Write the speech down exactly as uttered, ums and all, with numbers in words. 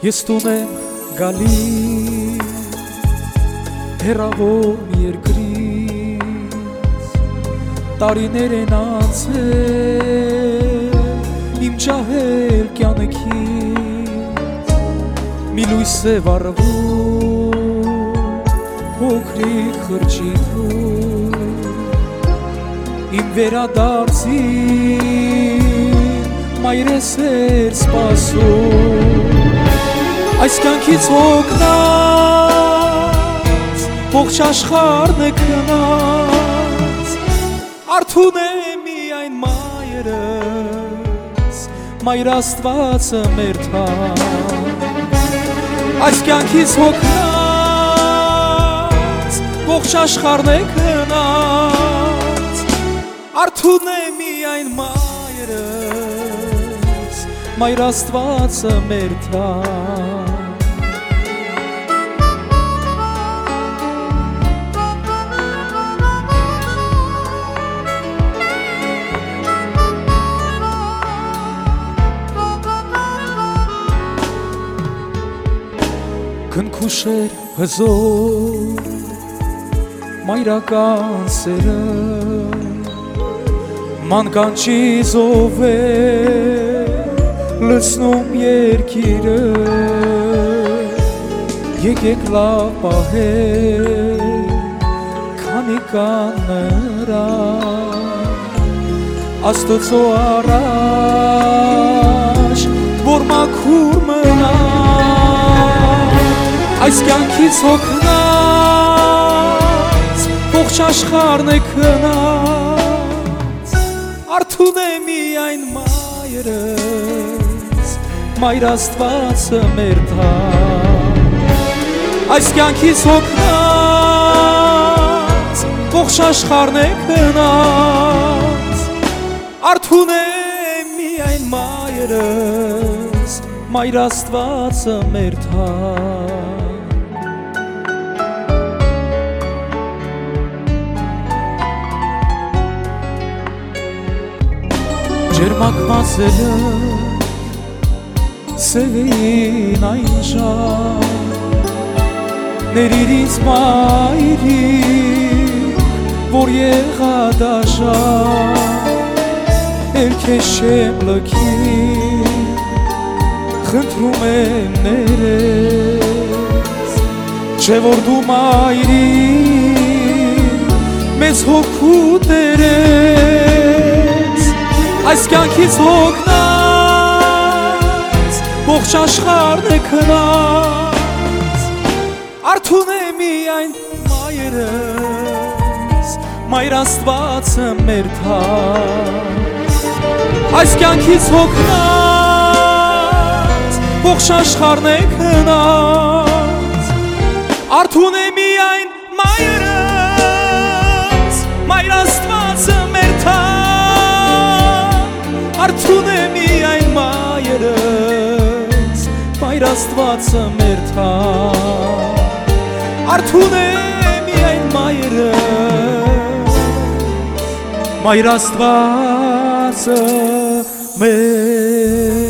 Ես տուն եմ գալի հեռավոր մի երկրից, տարիներ են անցել իմ ջահել կյանքից, մի լույս է վառվում փոքրիկ խրճիթում, իմ վերադարձին մայրս էր սպասում, այս կյանքից հոգնած ողջ աշխարհն է քնած, արթուն է միայն մայրս, մայր Աստվածը մեր թան, այս կյանքից հոգնած ողջ աշխարհն է քնած, արթուն է միայն մայրս, մայր Աստվածը մեր թան։ Քնքուշեր հզոր մայրական սերը, մանկանչի զով է լցնում երկիրը, եկեք լավ պահեք քանի կան նրան, Աստծո առաջ որ մաքուր մնան, այս կյանքից հոգնած ողջ աշխարհն է քնած, արթուն է միայն մայրս, մայր Աստվածը մեր թան, այս կյանքից հոգնած ողջ աշխարհն է քնած, արթուն է միայն մայրս, մայր Աստվածը մեր թան։ Ջերմակ մազերը սևեին այն ժամ, ներիր ինձ մայրիկ, որ եղա դաժան, էլ քեզ չեմ լքի, խնդրում եմ ներես, չէ որ դու մայրիկ, մեզ հոգու տերես, այս կյանքից հոգնած ողջ աշխարհն է քնած, արթուն է միայն մայրս, մայր Աստվածը մեր թան, այս կյանքից հոգնած ողջ աշխարհն է քնած, արթուն է միայն մայրս, մայր Աստվածը մեր թան, արթուն է միայն մայրս, մայր Աստվածը մեր թան, արթուն է միայն մայրս, մայր Աստվածը մեր